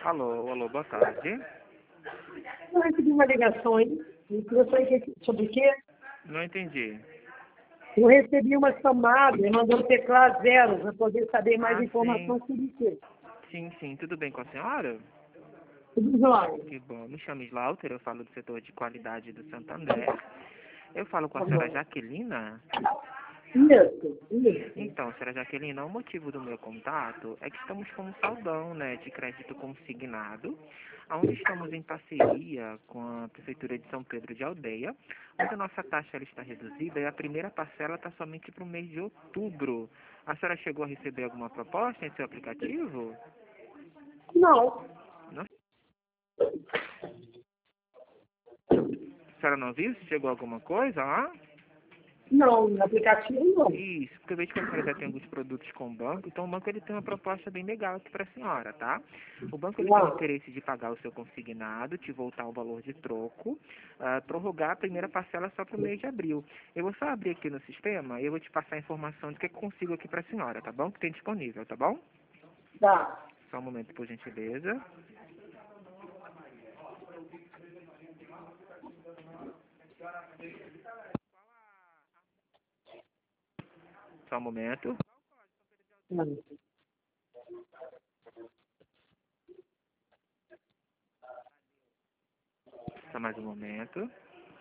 Alô, alô, boa tarde. Eu recebi uma ligação aí, e gostaria sobre o quê? Não entendi. Eu recebi uma chamada e mandou teclar 0 para poder saber mais Ah, informação sobre o quê. sim, tudo bem com a senhora? Tudo jóia. Que bom, me chamo Slaughter, eu falo do setor de qualidade do Santander. Eu falo com a Tá senhora bom. Jaquelina. Isso. Então, senhora Jaquelina, o motivo do meu contato é que estamos com um saldão, né, de crédito consignado, onde estamos em parceria com a Prefeitura de São Pedro de Aldeia, onde a nossa taxa ela está reduzida e a primeira parcela está somente para o mês de outubro. A senhora chegou a receber alguma proposta em seu aplicativo? Não, Não? A senhora não viu se chegou alguma coisa lá? não, no aplicativo não. Isso, porque eu vejo que a senhora já tem alguns produtos com o banco, então o banco ele tem uma proposta bem legal aqui para a senhora, tá? O banco ele tem o Não. interesse de pagar o seu consignado, te voltar o valor de troco, prorrogar a primeira parcela só para o mês de abril. Eu vou só abrir aqui no sistema e eu vou te passar a informação do que eu consigo aqui para a senhora, tá bom? Que tem disponível, tá bom? Tá. Só um momento, por gentileza. Só um momento. Não. Só mais um momento.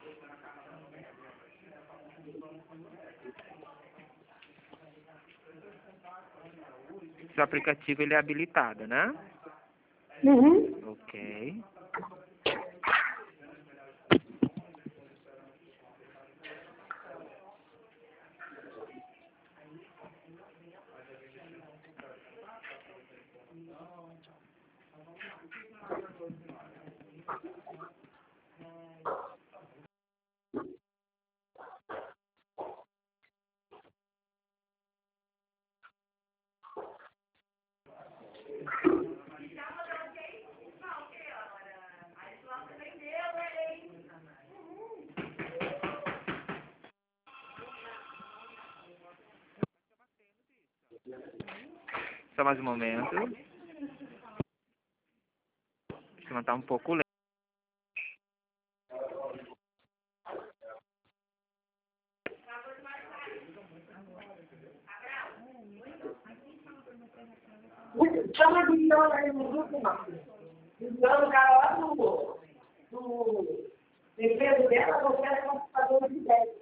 Seu aplicativo ele é habilitado, né? Uhum. Ok. Só mais um momento. O sistema tá um pouco lento. Chama de Viana aí no grupo, não. Viana, o cara lá do emprego dela, você é computador de ideia.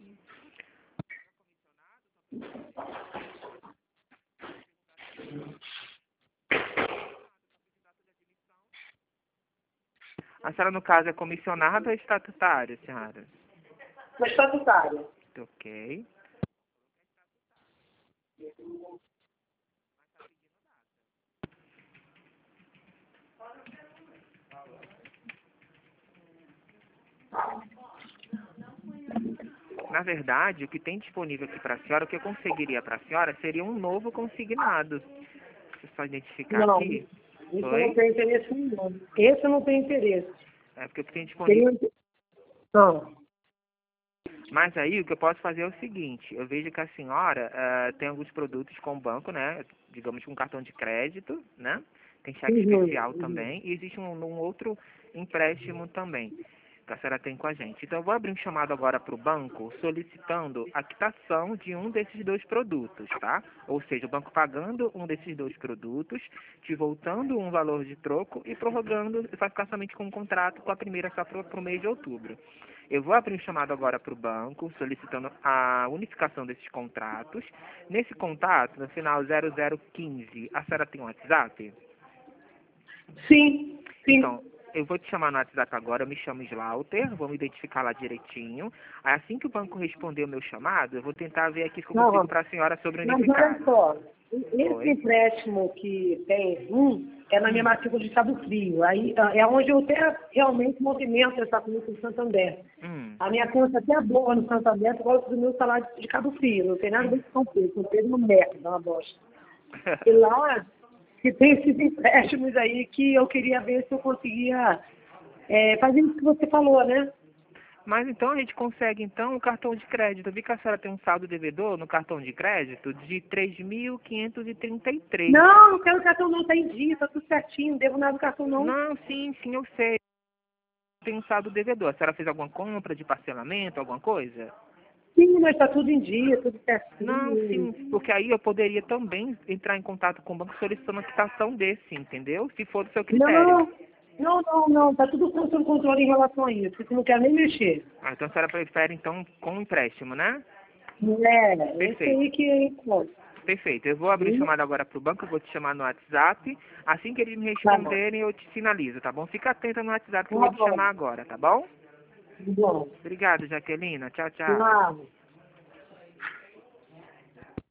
A senhora, no caso, é comissionada ou estatutária, senhora? No estatutário. Ok. Na verdade, o que tem disponível aqui para a senhora, o que eu conseguiria para a senhora seria um novo consignado. Deixa eu só identificar Não, aqui. isso eu não Oi? tenho interesse nenhum. Esse eu não tenho interesse. É porque o que tem disponível. Seria... Não. Mas aí o que eu posso fazer é o seguinte, eu vejo que a senhora tem alguns produtos com o banco, né? Digamos com cartão de crédito, né? Tem cheque especial Uhum. também, e existe um outro empréstimo também, que a senhora tem com a gente. Então eu vou abrir um chamado agora para o banco solicitando a quitação de um desses dois produtos, tá? Ou seja, o banco pagando um desses dois produtos, te voltando um valor de troco e prorrogando, vai ficar somente com um contrato com a primeira só para o mês de outubro. Eu vou abrir um chamado agora para o banco, solicitando a unificação desses contratos. Nesse contato, no final 0015, a senhora tem um WhatsApp? Sim, Então, sim. eu vou te chamar no WhatsApp agora, eu me chamo Slaughter, vou me identificar lá direitinho. Aí, assim que o banco responder o meu chamado, eu vou tentar ver aqui se eu consigo Não, para a senhora sobre mas olha unificado. só, esse Oi? empréstimo que tem é na minha Hum, matrícula de Cabo Frio. Aí é onde eu até realmente movimento essa conta em Santander. hum, A minha conta até é boa no Santander por causa do meu salário de Cabo Frio. Não tem nada a ver hum. com São Pedro. São Pedro é uma merda, é uma bosta. E lá que tem esses empréstimos aí que eu queria ver se eu conseguia fazer isso que você falou, né? Mas então a gente consegue então o cartão de crédito. Eu vi que a senhora tem um saldo devedor no cartão de crédito de 3.533. Não, não quero cartão não, tá em dia, tá tudo certinho, não devo nada do cartão não. Não, sim, eu sei. Tem um saldo devedor. A senhora fez alguma compra de parcelamento, alguma coisa? Sim, mas tá tudo em dia, tudo certinho. Não, sim, porque aí eu poderia também entrar em contato com o banco solicitando a quitação desse, entendeu? Se for do seu critério. Não, tá tudo sob controle em relação a isso, porque eu não quero nem mexer. Ah, então a senhora prefere então com o empréstimo, né? É, esse Perfeito. aí que pode. Perfeito. Eu vou abrir chamada agora para o banco, eu vou te chamar no WhatsApp. Assim que eles me responderem, eu te sinalizo, tá bom? Fica atenta no WhatsApp que eu vou te chamar agora, tá bom? Tá bom. Obrigado, Jaquelina. Tchau, tchau. Claro.